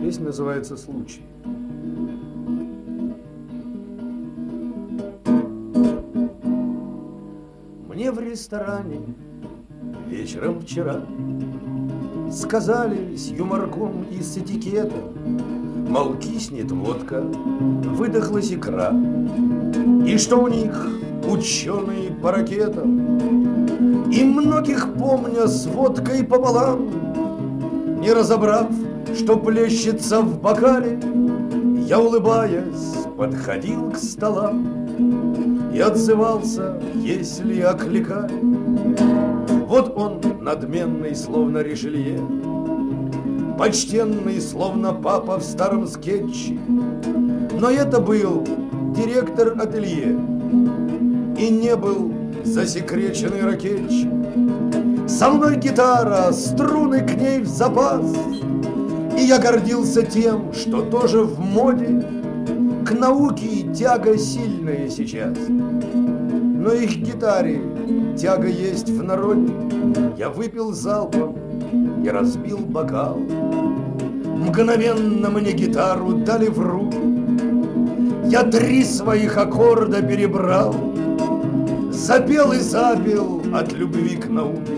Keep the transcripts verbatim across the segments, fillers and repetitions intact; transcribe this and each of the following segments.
Песня называется «Случай». Мне в ресторане вечером вчера сказали с юморком и с этикетом, мол, киснет водка, выдохлась икра, и что у них ученые по ракетам. И многих помня с водкой пополам, не разобрав, что плещется в бокале, я, улыбаясь, подходил к столам и отзывался, если окликали. Вот он, надменный, словно Ришелье, почтенный, словно папа в старом скетче, но это был директор ателье и не был засекреченный ракетчик. Со мной гитара, струны к ней в запас, и я гордился тем, что тоже в моде. К науке тяга сильная сейчас, но и к гитаре тяга есть в народе. Я выпил залпом и разбил бокал. Мгновенно мне гитару дали в руки. Я три своих аккорда перебрал, запел и запел от любви к науке.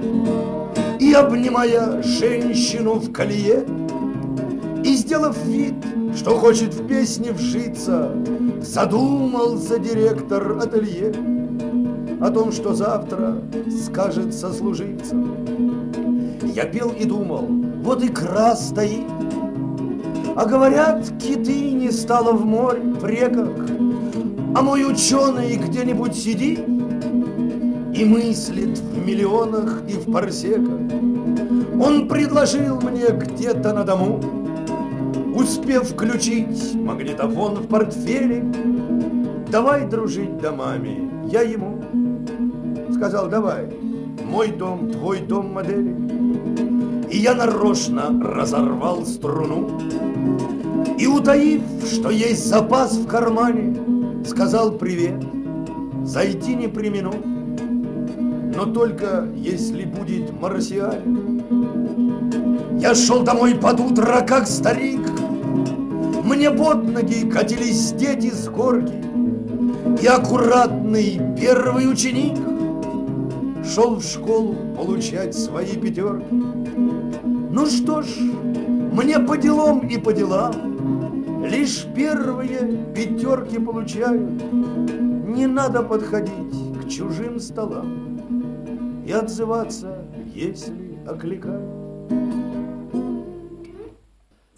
И, обнимая женщину в колье, и сделав вид, что хочет в песне вжиться, задумался директор ателье о том, что завтра скажет сослуживцам. Я пел и думал, вот икра стоит, а говорят, киты не стало в море, в реках, а мой ученый где-нибудь сидит и мыслит в миллионах и в парсеках. Он предложил мне где-то на дому, успев включить магнитофон в портфеле, давай дружить домами. Я ему сказал, давай, мой дом, твой дом модели. И я нарочно разорвал струну и, утаив, что есть запас в кармане, сказал привет, зайти не премину, но только если будет марсианин. Я шел домой под утро, как старик, мне под ноги катились дети с горки, и аккуратный первый ученик шел в школу получать свои пятерки. Ну что ж, мне по делам и по делам, лишь первые пятерки получают. Не надо подходить к чужим столам и отзываться, если окликают.